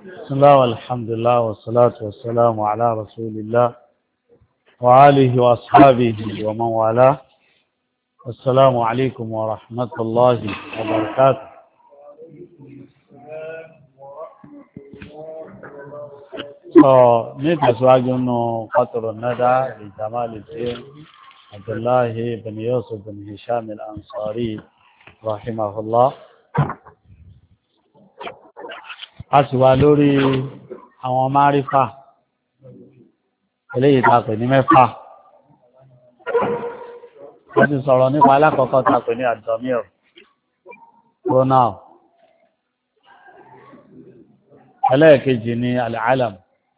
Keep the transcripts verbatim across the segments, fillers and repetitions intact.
بسم الله والحمد لله والصلاة والسلام على رسول الله وآله وأصحابه ومن والاه. السلام عليكم ورحمة الله وبركاته. نتسواج أنه قطر الندى لجمال الدين عبد الله بن يوسف بن هشام الأنصاري رحمه الله. أسوى لوري أو معرفة إليه تاقني مفا هذه صوراني قالا قطع تاقني الضمير pronoun ẹlẹ́ẹ̀kejì ni al-alam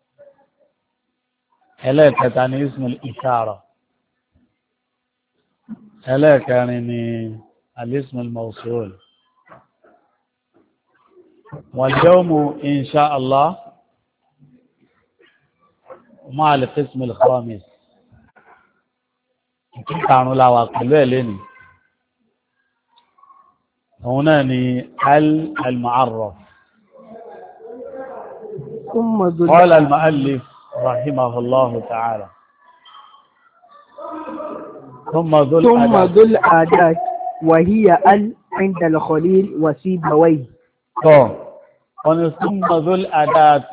ẹlẹ́ẹ̀kẹta ni ismul ishara ẹlẹ́ẹ̀kẹrin ni al-ismul mawsul. واليوم إن شاء الله مع القسم الخامس كانوا لا واقلوا لني هنا المعرف. قال المؤلف رحمه الله تعالى ثم ذو ثم ذو الأداة وهي ال عند الخليل وسيبويه. ثم ذو الأداة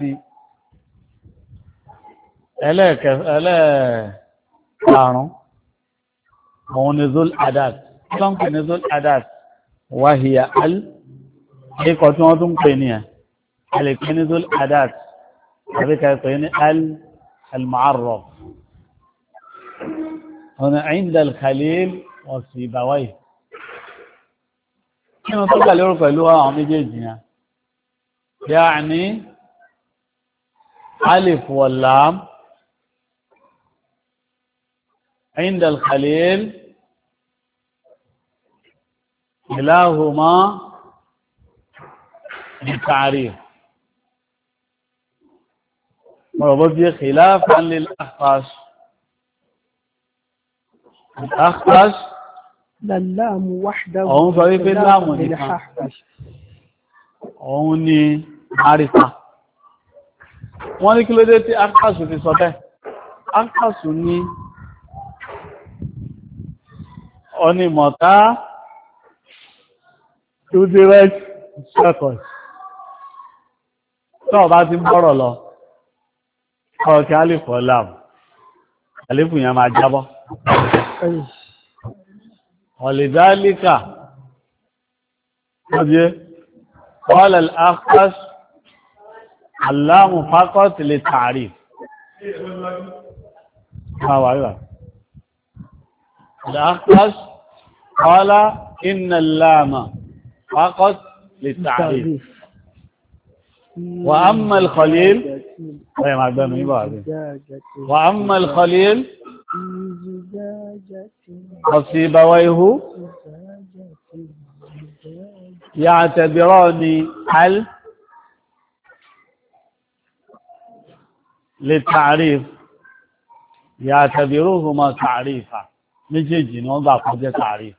إليك إليك كانوا هون ذو الأداة كم ذو الأداة وهي ال هي كتوم تنقينيها لكن ذو الأداة هذه كتوم ال المعرف هنا عند الخليل وسيبويه. كما تقول لك اللغة عميجية يعني ألف واللام عند الخليل كلاهما بالتعريف مربوط خلافا للأخفش. الأخفش اللام وحده أو صريف اللام للأخفش òun ni àrífà. Wọ́n ní kí ló dé tí ákàṣù fi sọ bẹ́ẹ̀. Ákàṣù ní onímọ̀ta two direct seconds. Tí ọba ti ń bọ́rọ̀ lọ, ọ̀kẹ́ àlìfọ́ láàmù, àlìfù yẹn máa jábọ́. Ọ̀lẹ̀dálíkà, wọ́n jẹ́ قال الأخفش اللام فقط للتعريف. ها وايوه الأخفش قال إن اللام فقط للتعريف. وأما الخليل وأما الخليل وسيبويه يعتبران هل للتعريف يعتبروهما تعريفا méjèèjì ni wọ́n gbà kó jẹ́ تعريف.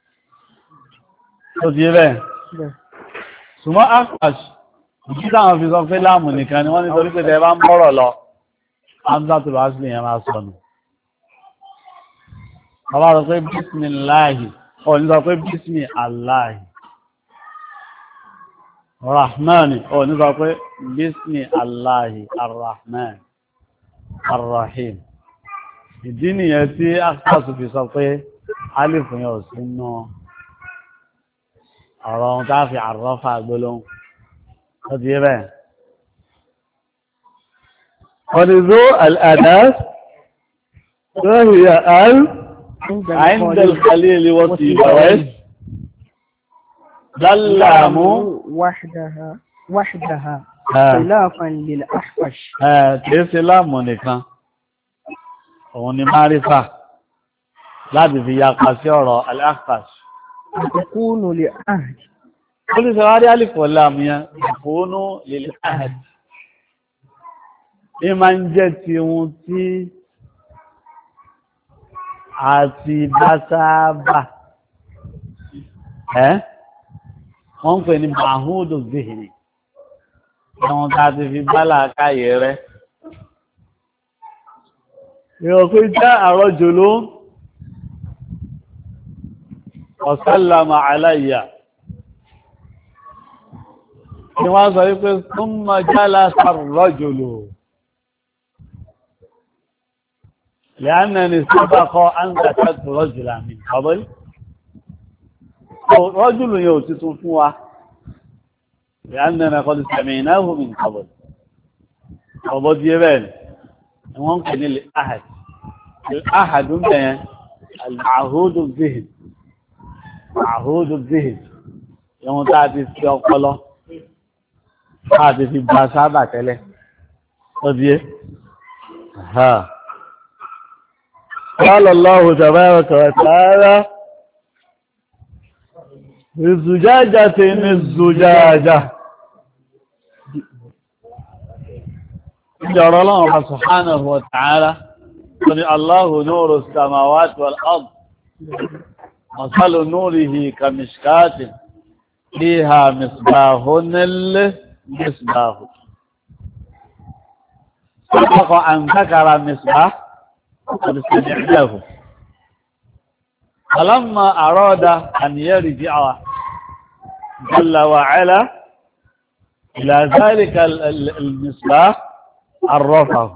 tó ti rẹ̀ ṣùgbọ́n Akfash ìjí táwọn fi sọ pé láàmù nìkan ni wọ́n ní torí pé tẹ́ bá ń bọ́rọ̀ lọ hamzatul wasli yẹn máa sọnù. bàbá sọ pé bísmìláhì ọ̀ ní sọ pé bísmì aláhì. Rahmani ọ̀ ní sọ pé bísmì aláhì arrahman arrahim. ìdí nìyẹn tí Akfash fi sọ pé alif yẹn ò sínú ọ̀rọ̀ ohun tá fi àrọ́fà gbólóhùn. ó ti yé bẹ́ẹ̀. ونذو الأداة وهي ال عند الخليل وسيبويه اللام وحدها وحدها خلافا للأخفش. كيف لام nìkan òun ni márífà láti fi yapa sí ọ̀rọ̀ al-Akhfash. تكون لأهد. ó ní sọ wá rí alif wal lam yẹn تكون للأهد ní máa ń jẹ́ ti ohun tí àti dásáábà ẹ́ wọ́n ń pè ní mahudu zihni ẹ̀wọ̀n tá a ti fi bálà káyè rẹ̀. ìrọ̀ pé já àrọ́jò ló ọ̀sálàmà aláìyà ni wọ́n sọ wípé súnmọ́ jálá sàrọ́jò lò lẹ́ánà ni sábàkọ́ áńgàtàtù rọ́jùlá mi kọ́bọ́lì rọ́jùlù yóò tuntun fún wa lẹ́ánà ni kọ́ ti sẹ̀mì ìnáhù mi kọ́bọ́lì ọ̀bọ̀ díẹ̀ bẹ́ẹ̀ ni wọ́n ń pè ní lè áhàd lè áhàd ń bẹ̀yẹn àhúdù zihin àhúdù zihin ìwọ̀n tá a ti fi ọpọlọ tá a ti fi gba sábà tẹ́lẹ̀ ó díẹ̀ قال الله تبارك وتعالى الزجاجة الزجاجة جرى الله سبحانه وتعالى قال الله نور السماوات والأرض مثل نوره كمشكاة فيها مصباح المصباح سبق أن ذكر مصباح قد سمعناه فلما أراد أن يرجع جل وعلا إلى ذلك المصباح عرفه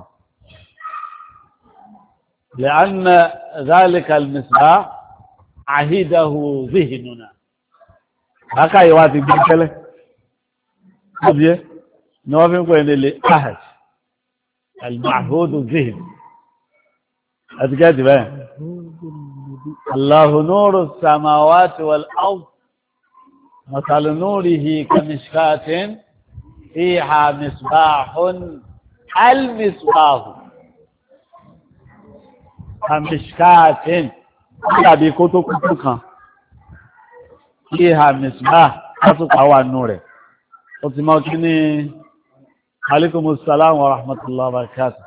لأن ذلك المصباح عهده ذهننا هكا يواتي بكله قبل نوفين قوين اللي أهد المعهود الذهن أتكاتب ايه الله نور السماوات والأرض مثل نوره كمشكاة فيها مصباح المصباح كمشكاة يبي كتو كتو كان فيها مصباح كتو كوان نوره وتموتني عليكم السلام ورحمة الله وبركاته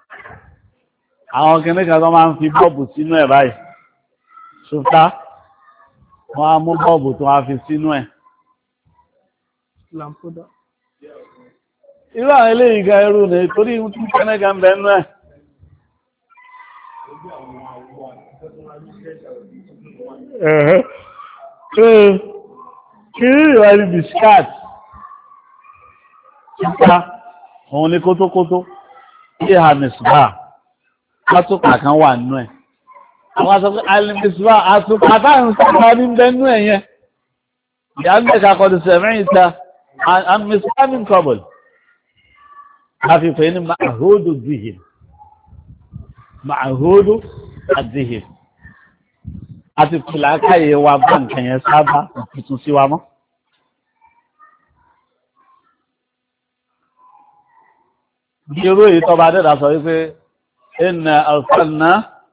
àwọn kìnnì kan tó máa ń fi bọ́ọ̀bù sínú ẹ̀ báyìí ṣùfá wọ́n á mú bọ́ọ̀bù tó wá fi sínú ẹ̀ irú àwọn eléyìí ga irú ní torí ohun tí kìnnì kan bẹ̀ nú ẹ̀ kìí ìwà ní biscat ṣùfá òun ní kótókótó kí hamisba àtùpà kan wà nínú ẹ̀ àwọn asọ́pẹ́ alimisba àtùpà táwọn sọ́pàá ní bẹ́ẹ̀nú ẹ̀ yẹn ìyá mẹ́ka kọ́dù sẹ̀mẹ́yìn ta alimisba ní kọ́bọ̀lù láti pè ní ma'ahudu zihin ma'ahudu zihin àti pìlà káyé wa bá nǹkan yẹn sábà tuntun sí wa mọ́ bí irú èyí tọ́ba dẹ́dà sọ wípé إنا أرسلنا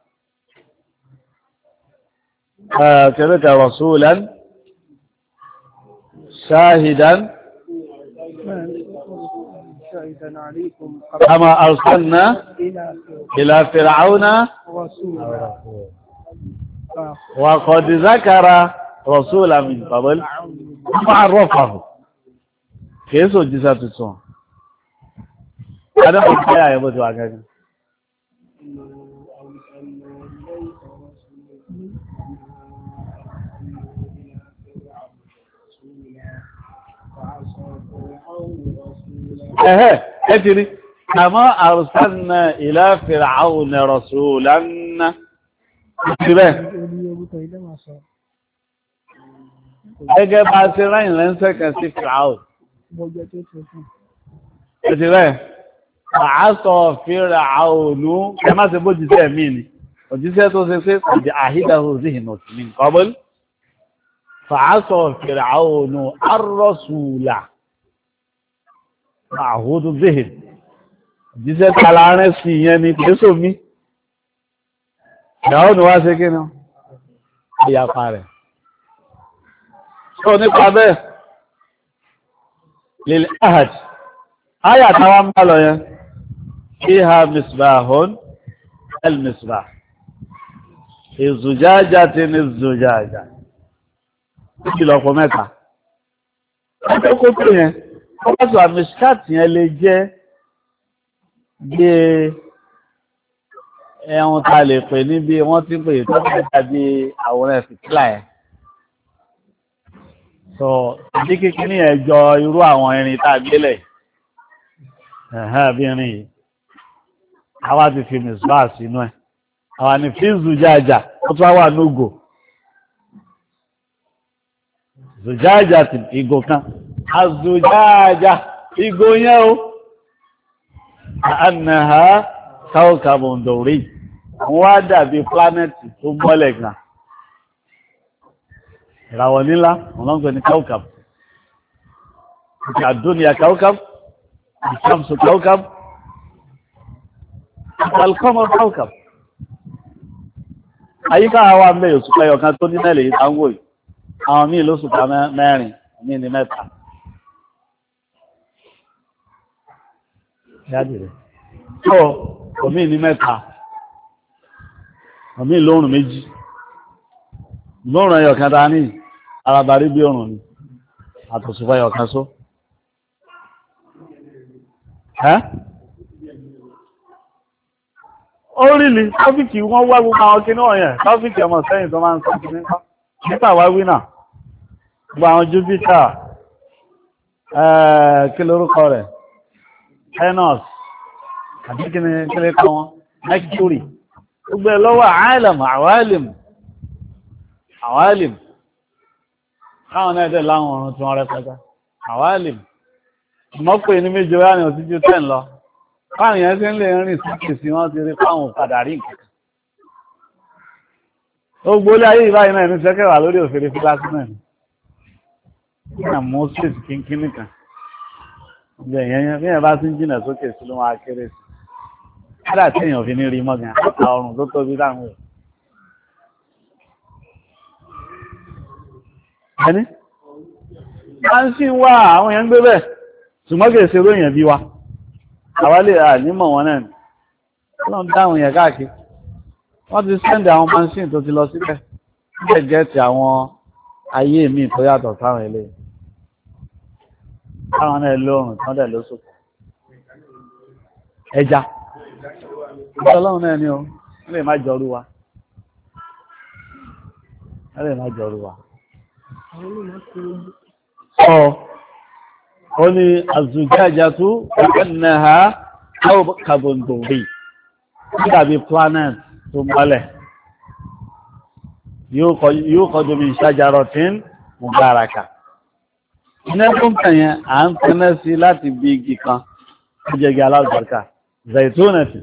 كذلك رسولا شاهدا كما أرسلنا إلى فرعون وقد ذكر رسولا من قبل ثم عرفه كيف جزات السوء هذا هو الحياة يا أبو جواكا اها ادري كما ارسلنا الى فرعون رسولا انتبه اجا باسرين لنسى كسي فرعون انتبه عصى فرعون كما سبو جزء ميني وجزء تو سي قد عهده ذهنه من قبل فعصى فرعون الرسول àhúdú zéhìn jíṣẹ́ tààrẹ sí ìyẹn ni pèsò mí ìyàwó ni wá ṣe kí ní ìyàpá rẹ̀ ṣọ́ nípa bẹ́ẹ̀ lil ahad ayà tàwà ń bá lọ yẹn fiha misbahun al-misbah ìzùjájá tí ní ìzùjájá ìlọ́pọ̀ mẹ́ta ẹgbẹ́ kó tó yẹn wọ́n sọ àmìsíkàtì yẹn lè jẹ́ bí ẹ̀hún ta lè pè ní bí wọ́n ti pè tó fẹ́ dàbí àwòrán fìtílà ẹ̀. sọ ìdí kíkiri yẹn jọ irú àwọn irin tá a gbélẹ̀ ẹ̀hẹ́n bí irin yìí àwa ti fi mìsíbà sínú ẹ̀ àwa ni fíìsù jájà ó tún wà nógò zùjájà ti ìgò kan azùjájà ìgò yẹn o àánàhà káwọ́kàbọ̀ ǹdọ̀rí wọ́n wá dàbí plánẹ́tì tó mọ́lẹ̀ gan ìràwọ̀ nílá wọ́n lọ́n pè ní káwọ́kàbọ̀ àdúnyà káwọ́kàbọ̀ ìṣàmùsù káwọ́kàbọ̀ alkọ́mọ̀ káwọ́kàbọ̀ àyíká àwọn àmì òṣùpá ẹyọkan tó ní mẹ́lẹ̀ yìí táwọn yìí àwọn míì lóṣùpá mẹ́rin míì ní mẹ́ta yádìrẹ́ tó omi ní mẹ́ta omi lóòrùn méjì lóòrùn ẹyọkan ta ní arabarí bí òrùn ni àtòṣùpá ẹyọkan só ẹ́ ó rí ní tọ́fíkì wọ́n wá gbogbo àwọn kí náà yẹn tọ́fíkì ọmọ sẹ́yìn tó máa ń sọ́kì nípa nípa wá wínà gbogbo àwọn Júpítà kí lórúkọ rẹ̀ Venus àti kí ni kí lè kọ́ wọn Mercury gbogbo ẹ̀ lọ́wọ́ àálàm àwálìm àwálìm káwọn náà dẹ̀ láwọn ọ̀run tí wọ́n rẹ̀ pẹ́ta àwálìm mọ́pẹ́ ní méjì wá ní òsíjú tẹ́ ń lọ káwọn yẹn tí ń lè rìn sókè sí wọ́n ti rí káwọn padà rí nǹkan ó gbólé ayé ìbáyìí náà ní sẹ́kẹ̀wà lórí òfèrè fúlásí náà ní ìgbà moses kínkín nìkan ìgbà èèyàn bí ẹ̀ bá tún jìnà sókè sí ló máa kéré sí kádà tí èèyàn fi ní rí mọ́gàn àtà ọrùn tó tóbi láwọn ẹ̀ ẹni máa ń sí wá àwọn èèyàn gbé bẹ́ẹ̀ ṣùgbọ́n kì í ṣe ròyìn bí wa àwa lè rà nímọ̀ wọn náà ni wọ́n dáhùn yẹn káàkiri wọ́n ti sẹ́ndì àwọn machine tó ti lọ síbẹ̀ níbẹ̀ gẹ́ẹ̀tì àwọn ayé mi tó yàtọ̀ sáwọn ilé táwọn náà lóòrùn tán dẹ̀ lóṣù ẹja ọlọ́run náà ni ó lè má jọrú wa lè má jọrú wa ọ ó ní àzùjájátú ẹ̀nàhà káwọ́kàbọ̀ndòrí dàbí planet tó mọ́lẹ̀ yóò kọjú bí ṣájárọ̀ tí ń mubaraka iná tó ń tẹ̀yẹn à ń tẹ́lẹ̀ sí láti bí igi kan tó jẹ́gi aláàbọ̀ká zaitúnẹ̀tì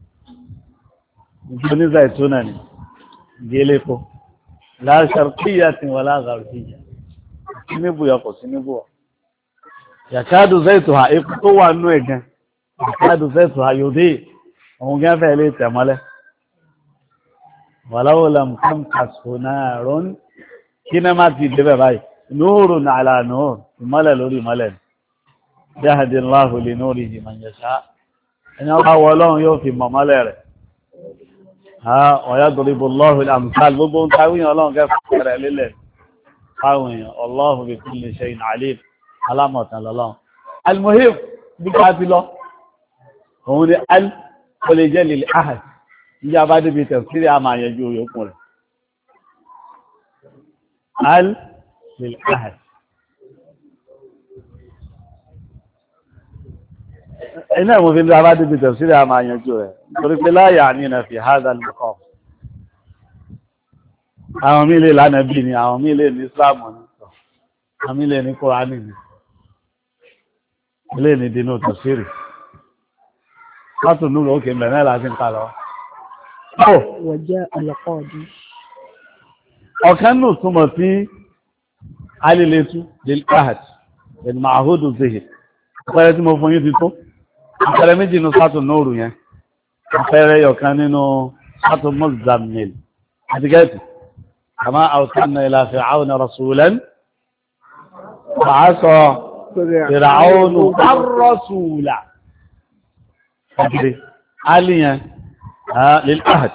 ìjọ ní zaitúnẹ̀tì gẹ́lẹ́kọ́ láṣàrkíyà tí wọ́n láàrùkíyà sí níbùyọ kò sí níbùwọ̀ yàkádù zaituha ikú tó wà nú ẹ̀gẹ́ yàkádù zaituha yóò dé òun gẹ́fẹ́ ilé tẹ̀mọ́lẹ̀ wàláwò lamkan kàṣùnárún kí ní máa ti débẹ̀ báyìí nóòrùn àlà nóòrùn ìmọ́lẹ̀ lórí ìmọ́lẹ̀ yahdillahu li nurihi man yasha ẹni ọba wọ ọlọ́run yóò fi mọ̀mọ́lẹ̀ rẹ̀ wa yadribullahu al-amthal gbogbo ń táwíyàn ọlọ́run kẹfẹ́ rẹ̀ lílẹ̀ fáwọn èèyàn Allahu bi kulli shay'in alim alámọ̀tàn lọ́lọ́run al-muhim bí ká ti lọ òun ni al kò lè jẹ́ lil ahad ìyá bá débi tẹ̀sírí àmà àyẹjú òyòkùn rẹ̀ al lil ahad iná ìmú fi ń dá bá débi tẹ̀sírí àmà àyẹjú rẹ̀ torí pé láyà ní na fi hádà lùkọ́ àwọn mílè lánàá bí ni àwọn mílè ní Islam ní àwọn mílè ní Kùránì ní ilé ní dínú tẹ̀sírí látùnú ló kè mẹ́rin láti ń kà lọ wọ̀jẹ́ alẹ́kọ́ọ̀dí ọ̀kan nù túnmọ̀ sí alìlẹ́tú lil'ahad ìlú ma'ahudu zihir àpẹẹrẹ tí mo fún yí ti tó àpẹẹrẹ méjì nínú sátò nóòrù yẹn àpẹẹrẹ yọ̀kan nínú sátò Muzammil àti kama arsalna ila fir'auna rasulan fa'asa fir'aunu ar-rasula aliyan للأهد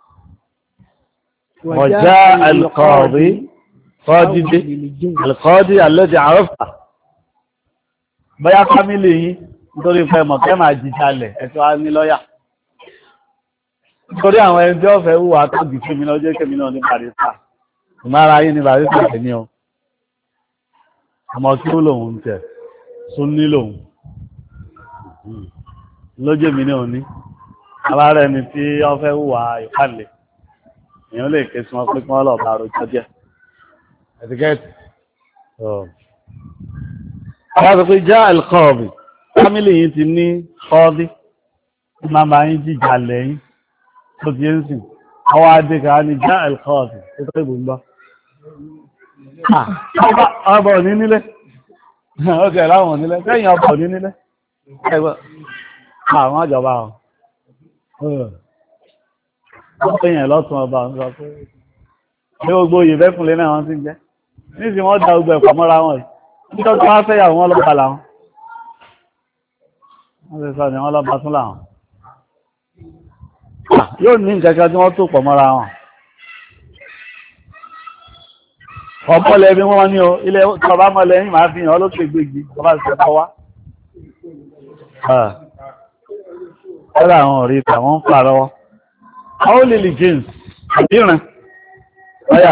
وجاء القاضي قاضي القاضي الذي عرفه bóyá fámílì yín nítorí fẹ́ mọ̀ kẹ́ máa jíjalẹ̀ ẹ̀tọ́ á ní lọ́yà nítorí àwọn ẹni tí ó fẹ́ wùwà tó dì fún mi lọ́jọ́ kẹ́mi náà ní barista ìmára yín ní barista tẹ̀ ní ọ ọmọ kí ó lòun tẹ̀ sún ní lòun lójú mi ní òní alára ẹni tí ó fẹ́ wùwà ìpàlẹ̀ èèyàn lè ké sí wọn pé kí wọ́n lọ bá rojọ́ jẹ́ ẹ̀tíkẹ́ẹ̀tì àwọn àti pé já ẹ̀lkọ́ọ̀bì fámílì yìí ti ní kọ́ọ́dí tí máa máa ń jíjà lẹ́yìn tó ti ń sìn àwọn adéka ní já ẹ̀lkọ́ọ̀bì tó tó ìgbòǹgbà ọba òní nílé ọkẹ̀ láwọn onílé tẹ́yìn ọba òní nílé ẹgbẹ́ àwọn àjọba ọ̀ ó pèyàn lọ́tún ọba ń sọ pé ní gbogbo òye bẹ́kùnlé náà wọ́n ti ń jẹ́ nísìn wọ́n dá gbogbo ẹ̀pọ̀ mọ́ra wọn yìí nítorí wọ́n fẹ́yàwó wọn lọ́pàá làwọn wọ́n ti sọ ní wọ́n lọ́pàá tún làwọn yóò ní nǹkan tí wọ́n tó pọ̀ mọ́ra wọn ọ̀pọ̀lẹ̀ bí wọ́n ní o ilẹ̀ tọba mọ́lẹ̀ yìí máa fi hàn olókè gbégi ọba ti sọ wá ọ́lá àwọn orí tàwọn ń fà lọ́wọ́ àwọn olèlè james àdíran ọ̀yà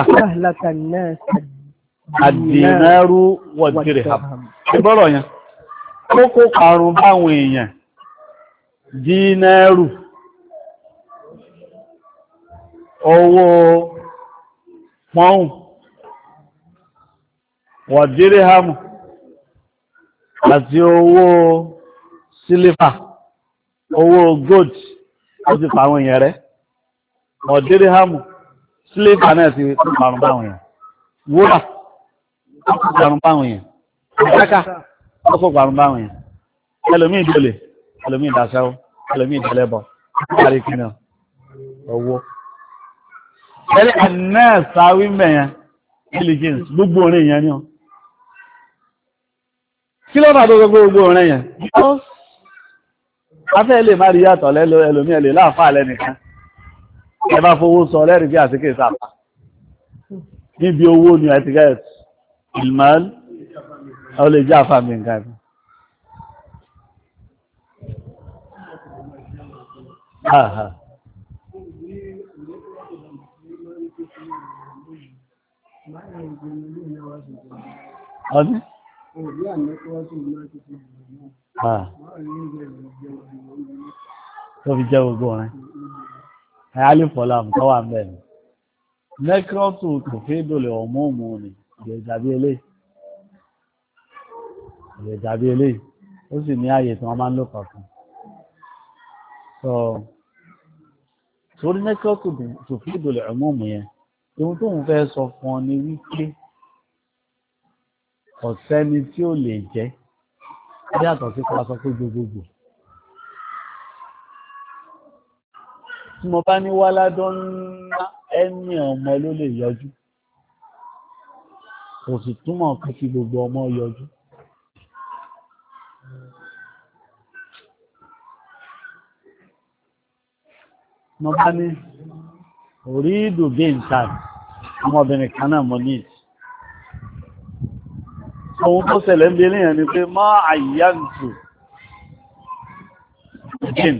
àdínárú wọ̀dìrì ìbọ́rọ̀ yẹn kókó karùn báwọn èèyàn dínárù owó pọ́ùn wọ̀dìrì hàmù àti owó sílífà owó gold ó ti pàwọn èèyàn rẹ̀ wọ̀dìrì hàmù sílífà náà ti pàrùn báwọn èèyàn wúrà ọkọ̀ parun báwọn èèyàn ìjáká ọkọ̀ parun báwọn èèyàn ẹlòmí ìdólè ẹlòmí ìdáṣẹ́wó ẹlòmí ìdẹ́lẹ́bọ̀ lárí kìnnà owó ẹlẹ́ ànẹ́ẹ̀sáwí mẹ́yàn diligence gbogbo orin èèyàn ní ọ kí lọ́nà tó gbogbo gbogbo orin èèyàn afẹ́ lè má rí yàtọ̀ lẹ́lò ẹlòmí ẹlẹ́ láàfáà lẹ́nìkan ẹ bá fowó sọ lẹ́rìí bí àtíkè sáà níbi owó ni àti gẹ́ẹ̀tì ìlmàl ọ lè jẹ́ àfàmì nǹkan bí àhà ọdún tó fi jẹ́ gbogbo rẹ̀ ẹ̀yálìfọ́lá tó wà ń bẹ̀rẹ̀ nẹ́kírọ́tù tó fẹ́ dòlè ọmọ òmù ni ìyẹ̀jàbí elé ìyẹ̀jàbí elé ó sì ní ààyè tí wọ́n máa ń lò kọ̀ọ̀kan so torí nẹ́kírọ́tù tó fẹ́ dòlè ọmọ òmù yẹn ohun tó ń fẹ́ sọ fún ọ ni wípé ọ̀sẹ́ni tí ó lè jẹ́ bí àtọ̀ sí kọ́ sọ pé gbogbogbò tí mo bá ní wáládọ́ ńlá ẹni ọmọ ló lè yọjú kò sì túmọ̀ pé kí gbogbo ọmọ yọjú mo bá ní orí ìdògbé ìtàn ọmọbìnrin kan náà mo ní ohun tó ṣẹlẹ̀ ń bí eléyàn ni pé má àyíyáǹtò james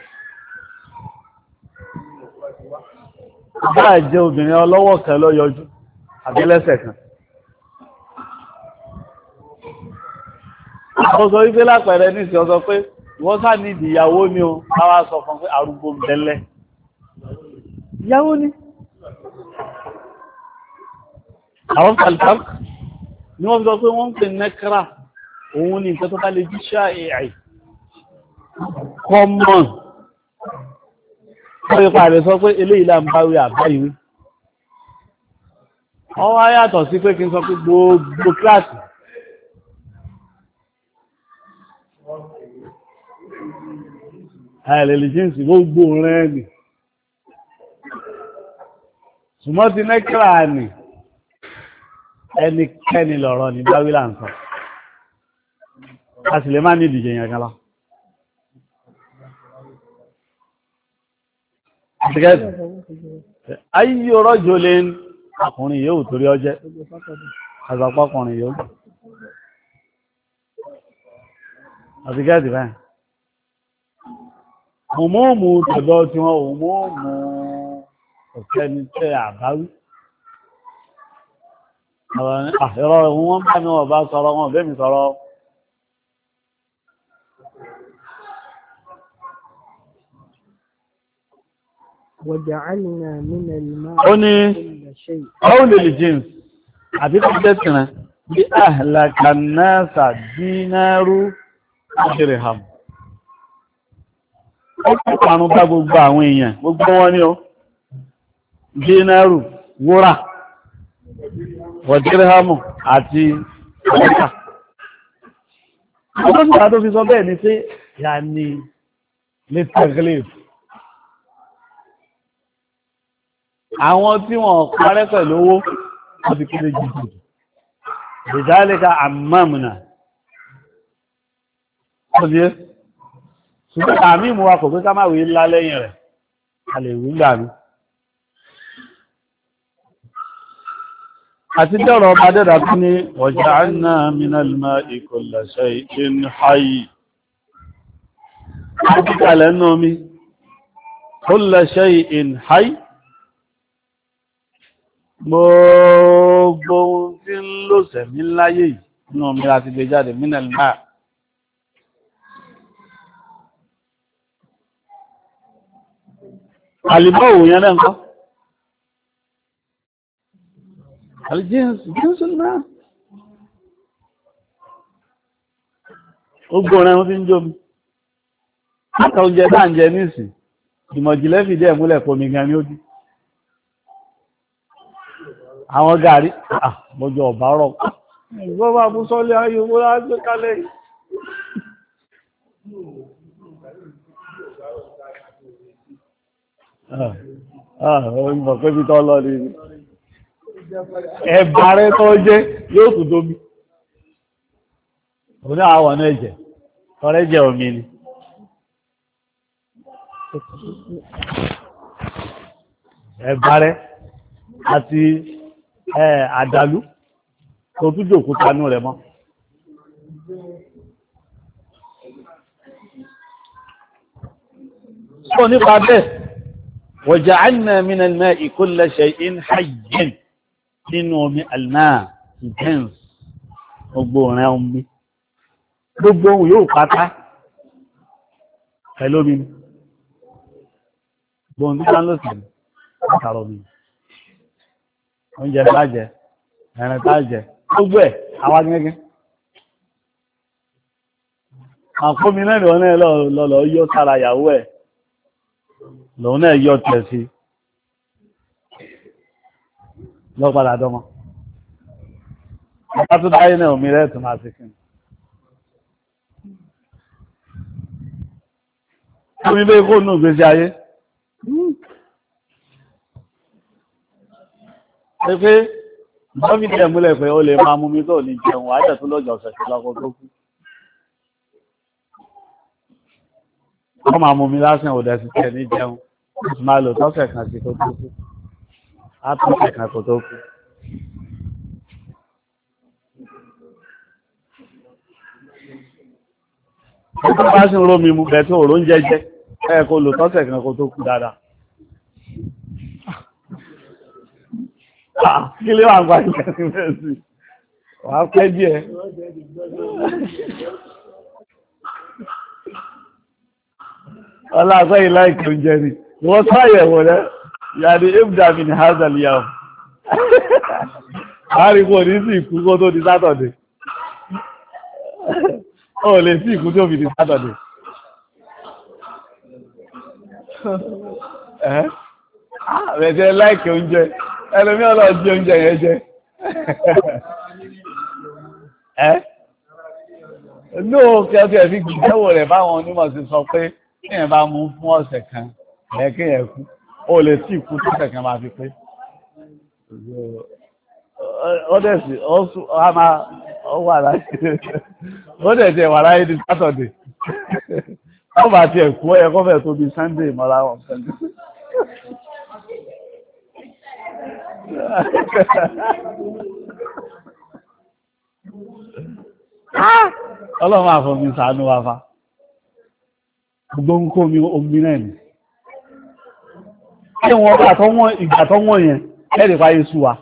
bá jẹ́ obìnrin ọlọ́wọ́ kan lọ yọjú àbílẹ́sẹ̀ kan ọ̀sọ̀ wípé lápẹẹrẹ ní ìsìn ọ̀sọ̀ pé wọ́n sá ní ìdíyàwó ní o káwà sọ fún pé arúgbó bẹ̀lẹ̀ ìyàwó ní àwọn kàlùkàlù ni wọ́n sọ pé wọ́n ń pè nẹ́kírà òun ní nǹkan tó bá lè jí ṣáà ai common wọ́n yípa rẹ̀ sọ pé eléyìí là ń bá wí àbáyìí wọ́n wá yàtọ̀ sí pé kí n sọ pé gbogbo kíláàsì àìlèlìjíǹsì gbogbo rẹ̀ nì ṣùgbọ́n ti nẹ́kírà nì ẹnikẹ́ni lọ̀rọ̀ ní báwílà ń sọ a sì lè má ní ìdíje yẹn kan lọ ayé ọrọ̀jò lè ń ọkùnrin yóò torí ọjẹ́ àzọpọ̀kùnrin yóò àti gẹ́ẹ̀dì báyìí òmóòmù tọ̀dọ̀ tí wọ́n òmóòmù ọ̀kẹ́ ní tẹ́ àbáwí ẹ̀rọ wọn bá mi wọ́n bá sọ̀rọ̀ wọn bẹ́ẹ̀ mi sọ̀rọ̀ وجعلنا من الماء كل شيء أول الجنس àti kọ́jẹ́ tìrìn bí ahlaka nasa dínárù dirham ó pàánù bá gbogbo àwọn èèyàn gbogbo wọn ní ó dínárù wúrà wọ dirhamu àti ọ̀pá ọdún ìgbà tó fi sọ bẹ́ẹ̀ ni pé yà ní lẹ́tẹ̀gẹ́lẹ́ àwọn tí wọ́n parẹ́ pẹ̀lú owó wọ́n ti kéré jù jù ìdálẹ́ka àmàmùnà ọdíẹ́ ṣùgbọ́n àmì ìmúwa kò pé ká máa wé ńlá lẹ́yìn rẹ̀ a lè wí gbà mí àti dẹ́rọ ọba dẹ́dà tún ní waja'alna minal ma'i kulla shay'in hayy àti kalẹ̀ nù mi kulla shay'in hayy gbogbo tí ń lò sẹ̀mí láyé yìí nínú omi láti gbé jáde minal ma' àlìmọ́ òyìn náà nǹkan àlìjíǹsì jíǹsì náà ó gbọ́nà wọ́n fi ń jómi láta oúnjẹ dáa ń jẹ nísìn ìmọ̀jìlẹ́ fìdí ẹ̀ múlẹ̀ kòmí gan ní ojú àwọn gàrí àmójọ ọ̀bá rọ̀ ìgbọ́ bá mú sọ́lé ayé owó lágbé kálẹ̀ ìmọ̀ pé bí tọ́ lọ ní ẹ̀bà rẹ̀ tó jẹ́ yóò tún dómi òní àwọn ọ̀nà ẹ̀jẹ̀ ọ̀rẹ́ jẹ́ omi ni ẹ̀bà rẹ̀ àti àdàlú tó tún jòkó tanú rẹ̀ mọ́ sọ nípa bẹ́ẹ̀ waja'alna minal ma'i kulla shay'in hayyin nínú omi almáà intense gbogbo rẹ̀ omi gbogbo ohun yóò pátá pẹ̀lú omi gbogbo tí wọ́n lò sí látàrọ omi oúnjẹ bájẹ ẹ̀rìn tájẹ gbogbo ẹ̀ àwa gẹ́gẹ́ àkómi náà ni wọ́n náà lọ́lọ́ yọ sára ìyàwó ẹ̀ lòun náà yọ tẹ̀ sí lọ padà dọ́mọ ọ̀pá tó dáyé náà omi rẹ̀ tó máa sí kí omi bẹ́ kó nù gbèsè ayé pé pé gọ́ọ̀mìtì ẹ̀múlẹ̀ pé ó lè máa mú mi tó ní jẹun àjẹ́ tó lọ́jọ́ ọ̀sẹ̀ sí lọ́kọ́ tó kú wọ́n máa mú mi lásán òdẹ̀ sí tẹ̀ ní jẹun ó sì máa lò tọ́sẹ̀ kan sí kó tó kú á tọ́sẹ̀ kan kó tó kú ó tó bá sí rómi mú bẹ̀ tó òró ń jẹ́jẹ́ ẹ̀ kó lò tọ́sẹ̀ kan kó tó kú dáadáa kí lé wà ń gbá ìgbà sí mẹ́sì wà pẹ́ díẹ̀ ọlọ́pẹ́ ìláìkì oúnjẹ ni wọ́n sáyẹ̀wò rẹ̀ yàrí ibdami ni hazal yau àríkò ní sí ìkú kó tó di sátọ̀dẹ̀ ó lè sí ìkú tó fi di sátọ̀dẹ̀ ẹ́ rẹ̀ jẹ́ láìkì oúnjẹ ẹlòmí ọlọ́ jí oúnjẹ yẹn jẹ ẹ́ ní òkè ọkẹ́ ẹ̀fí gbìyànwò rẹ̀ báwọn onímọ̀ sí sọ pé kíyàn bá mú fún ọ̀sẹ̀ kan ẹ̀kíyàn kú ó lè tí ìkú tó ọ̀sẹ̀ kan máa fi pé ó dẹ̀ sí ó máa wà láyé ó dẹ̀ jẹ́ wà láyé ní sátọ̀dẹ̀ ó bá ti ẹ̀kú ẹ̀kọ́ fẹ́ tó bí sunday mọ́ra wọn sunday ọlọ́run máa fọmi ṣàánú wa fa gbogbo ń kó mi omi náà ni kí wọ́n bá tọ́ wọ́n ìgbà tọ́ wọ́n yẹn ẹ̀rì fáyé sú wa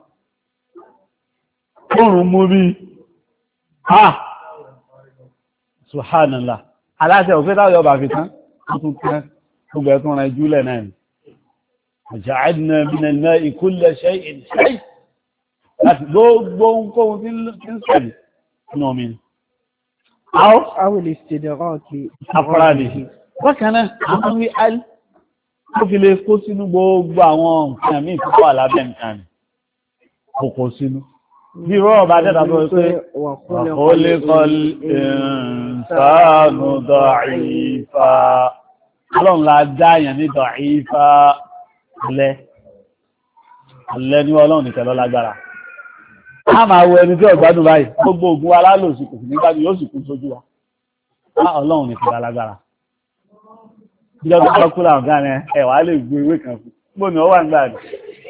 oòrùn mú bí ha subhanallah aláṣẹ òfin táwọn ọba fi tán ó tún tẹ́ gbogbo ẹ̀tún rẹ̀ júlẹ̀ náà ni ja'alna min al-ma'i kulla shay'in hayy láti gbogbo ohunkóhun tí ń sẹ̀lẹ̀ nínú omi ni أو الاستدراك afárádì bákanáà àwọn wí al ó fi lè kó sínú gbogbo àwọn nǹkan míì tó wà lábẹ́ nǹkan ni kò kó sínú bí rọ́ọ̀ bá dẹ́ta tó pé khuliqal insanu da'ifa ọlọ́run la dáyàn ní da'ifa alẹ́ alẹ́ ní ọlọ́run nìkan ló lágbára a máa wo ẹni tí ọ̀gbádùn báyìí gbogbo ogun wa lálòsí kò sí nígbàdí yóò sì kú sójú wa á ọlọ́run nìkan lágbára ìjọba tó kúrò àwọn ọ̀gá rẹ̀ ẹ̀wà lè gbé ewé kan fún gbò ní ọwà ńgbà rẹ̀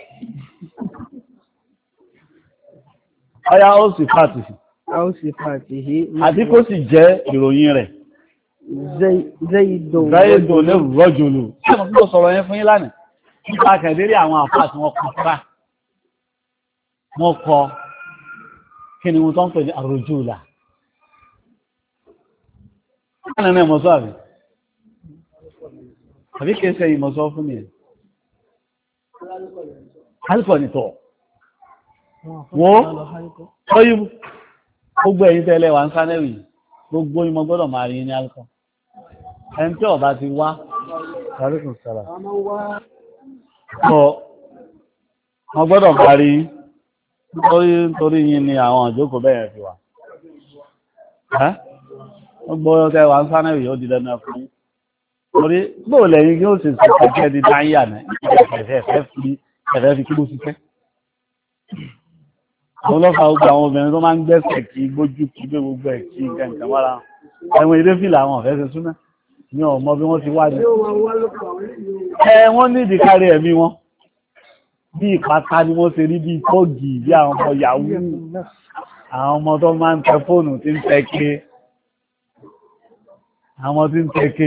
ọya ó sì fàtì أو صفاته àti kó sì jẹ́ ìròyìn rẹ̀ زي زيد záyédò ní rọ́jòlù tí mo tó sọ̀rọ̀ yẹn fún yín lánàá nípa kẹ̀dérí àwọn àfáà tí wọ́n kọ fúra wọ́n kọ kí ni wọ́n tó ń pè ní àròjùlà lánàá náà mọ̀ sọ àbí àbí kìí ṣe ìmọ̀ sọ fún mi ẹ̀ alìkọ̀ nìtọ̀ wọ́n tọ́yí gbogbo ẹ̀yin tẹ́lẹ̀ wà ń sánẹ́rì gbogbo ìmọ̀ gbọ́dọ̀ máa rí ní alìkọ̀ ẹni tí ọba ti wá àríkùn sára wọ́n gbọ́dọ̀ máa rí nítorí yìí ni àwọn ìjókòó bẹ́ẹ̀ fi wà gbogbo ọ̀tẹ́ wà ń sánẹ́rì ó di dandan fún yín orí gbóò lẹ́yìn kí ó sì sí ẹgbẹ́ di dáyà náà ẹ̀fẹ́ fi kí ló fi fẹ́ àwọn ọlọ́fà gbogbo àwọn obìnrin tó máa ń gbẹ́sẹ̀ kí gbójú kí gbé gbogbo ẹ̀ kí nǹkan nǹkan wára ẹ̀wọ̀n ilé fìlà àwọn ọ̀fẹ́ ṣe súná ní ọmọ bí wọ́n ti wá ní ẹ wọ́n ní ìdíkárí ẹ̀mí wọn bí ìpátá ni wọ́n ṣe rí bí tóògì bí àwọn ọmọ yahoo àwọn ọmọ tó máa ń tẹ fóònù tí ń tẹ ké àwọn tí ń tẹ ké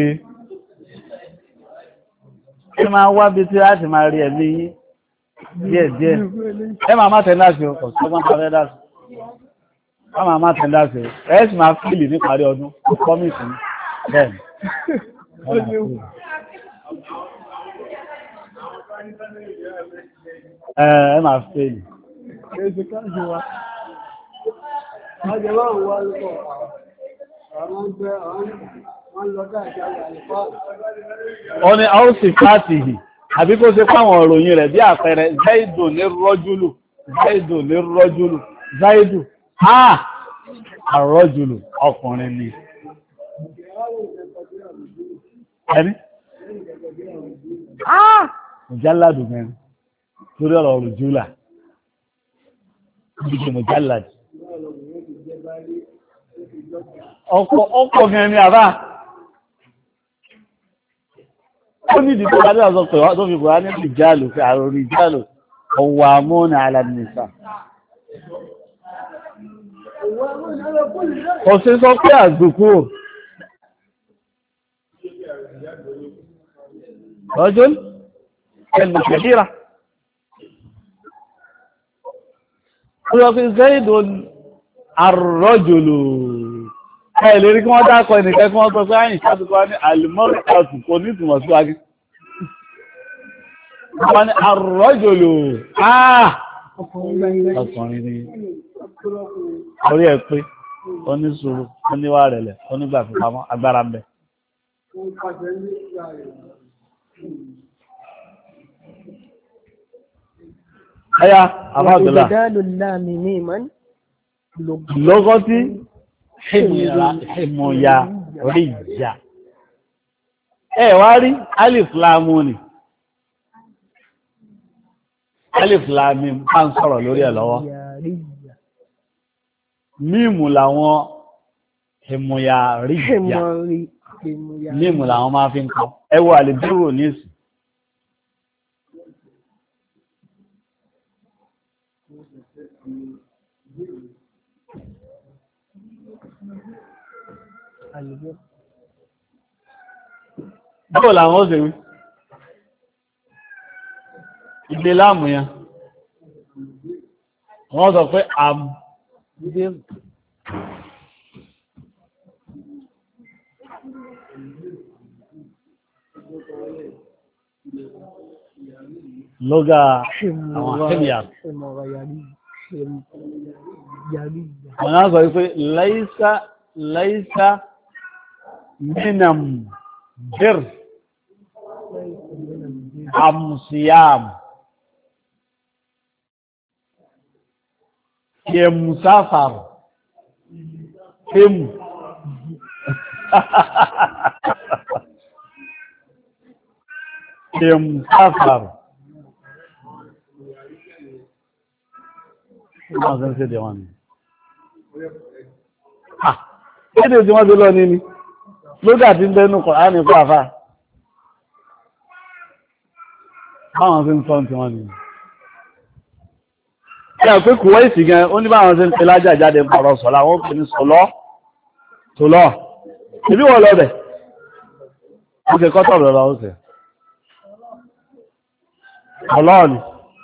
kí máa wá bí tí láti máa rí ẹ̀mí díẹ̀ díẹ̀ ẹ máa má tẹ́ndà sí ọkọ̀ sọ́gbọ́n tàbí dá sí ẹ máa má tẹ́ndà sí ẹ sì máa fíìlì ní parí ọdún kọ́mìtì bẹ́ẹ̀ ẹ máa fíìlì ó ní a ó sì fàtìhì àbí kó ṣe fáwọn òròyìn rẹ̀ bí àpẹẹrẹ zaidu ní rọ́júlù zaidu ní rọ́júlù zaidu ha àrọ́júlù ọkùnrin ni ẹni ah mùjálàdù mẹ́rin lórí ọ̀rọ̀ rùjúlà ìdíje mùjálàdù ọkọ̀ ọkọ̀ gẹ̀ẹ́ ni àbá ó ní ìdíkọ́ bá dáa sọ pé wọ́n tó fi kò rá ní ìjálù pé àròrí ìjálù ọwọ́ àmúnà alàmìsà kò sí sọ pé àgbùkú rọ́jún ẹlù ṣẹ̀díra ó lọ fi zaidun arrọ́jùlù ẹ̀lẹ́ rí kí wọ́n dákọ̀ ẹnìkẹ́ kí wọ́n sọ pé àyìn ṣàtùkọ́ ní alìmọ́rì ọ̀tù kò ní ìtumọ̀ sí wájú wọ́n ni arrọ́jùlù àà ọkùnrin ni orí ẹ̀ pé onísùúrù oníwà rẹ̀lẹ̀ onígbà fipamọ́ agbára ń bẹ ẹ̀yà àbáàdùlá lọ́gọ́tí Hìmúya ríjà. Ẹ wá rí alif láàmú ni. Alif láàmí bá ń sọ̀rọ̀ lórí ẹ̀ lọ́wọ́. Mímù làwọn hìmúya ríjà. Mímù làwọn máa fi ń kọ. Ẹ wo àlèbírò ní ìsìn. báwo làwọn ó ṣe wí ìgbé láàmù yẹn wọ́n sọ pé àmì lọ́gà àwọn akẹ́lìyà wọ́n náà sọ wípé láìsá láìsá mínàm bir àmùsíyàm kèmùsáfàr kèmù kèmùsáfàr wọ́n sọ ń ṣe dẹ̀wọ̀n ni ah kéde tí wọ́n tó lọ ní ni lódà tí ń bẹ́nu Kùránì fún àfá báwọn sí ń sọ tí wọ́n ni ẹ̀ pé kùwọ́ ìsì gan ó ní báwọn sí ń pè lájà jáde pọ̀rọ̀ sọ̀lá wọ́n pè ní sọ̀lọ́ tòlọ́ ìbí wọ́n lọ bẹ̀ ó kẹ kọ́tọ̀ lọ́lọ́ ó sẹ̀ ọlọ́ọ̀ni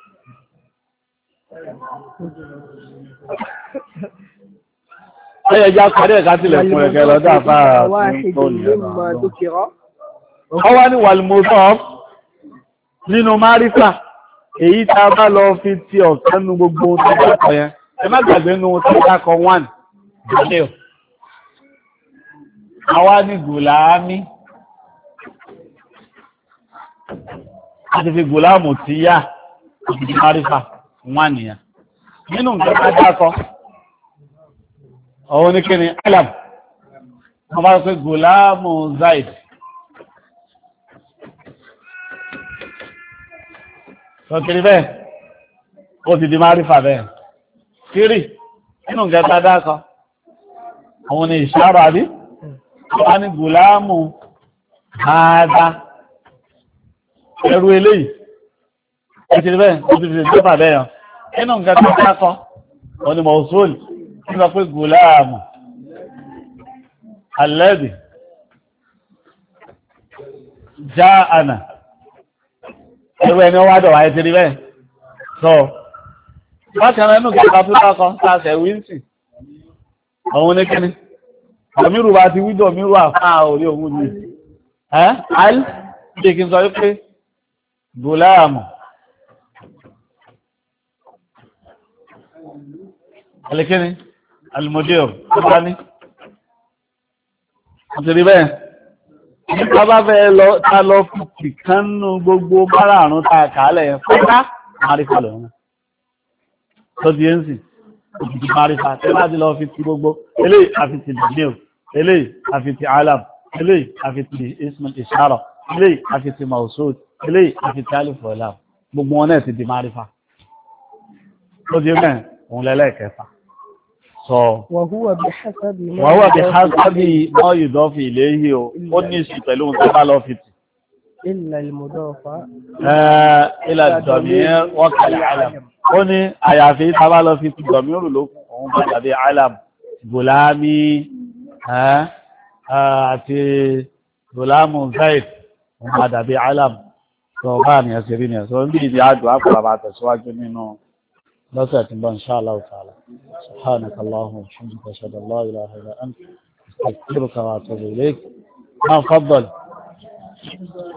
Ẹyẹ já parí ẹ̀ká tilẹ̀ fún ẹ̀kẹ́ lọ́dá fára tó ní ẹ̀rọ. Ọwá ní wàlmọ́tọ́ nínú márífà, èyí tá a bá lọ fi ti ọ̀kan nú gbogbo tó dákọ̀ yẹn. Ẹ má gbàgbé nú tó dákọ̀ one, Daniel. Àwa ní Gùlámí. A ti fi Gùlámù ti yá, ìdí márífà, one nìyẹn. Nínú nǹkan tá dákọ̀. Ọwọ́ ní kí ni alam, wọ́n bá pẹ́ Gùlámù Zaid. Sọ́kiri bẹ́ẹ̀, ó ti di márífà bẹ́ẹ̀. Kiri, nínú gẹta dákọ, àwọn ni ìṣàrọ̀ àbí, wọ́n ní Gùlámù Hádá. Ẹrù eléyìí, ó ti di bẹ́ẹ̀, ó ti di jọba bẹ́ẹ̀. Nínú gẹta dákọ, wọ́n ni Mọ̀súlì. Nígbà pé Gùlámù alẹ́bì já ànà ẹgbẹ́ ẹni wádọ̀ wáyé ti rí bẹ́ẹ̀ sọ bákanáà inú kẹta tó dákọ sáàsẹ̀ wíńsì ọ̀hun ní kíní ọmírù bá ti wídọ̀ mírù àfáà orí ohun ní ẹ́ al bí kí n sọ wípé Gùlámù alẹ́kíní almudir tó bá ní àtìrí bẹ́ẹ̀ nípa bá fẹ́ lọ ta lọ fìtì kánú gbogbo márààrún ta kàálẹ̀ yẹn fọ́nká márífà lọ́nà tó di ẹ́nsì òkìtì márífà tẹ́ láti lọ fi ti gbogbo eléyìí àfitì daniel eléyìí àfitì alam eléyìí àfitì ismail ishara eléyìí àfitì mausud eléyìí àfitì alifola gbogbo wọn náà ti di márífà tó di bẹ́ẹ̀ òun lẹ́lẹ́kẹfà So, وهو بحسب ما وهو بحسب ما يضاف إليه ونسي تلون تبالو فتي إلا المضاف إلى الضمير وكالعلم وني أيافي تبالو فتي ضمير لك ومبادئ علم غلامي àti غلام زيد ومبادئ علم صوبان يسيرين يسيرين بيدي عدو أقرأ بعد سواجه منه لا تأتي إن شاء الله تعالى سبحانك اللهم وبحمدك أشهد أن لا إله إلا أنت أستغفرك وأتوب إليك ما فضل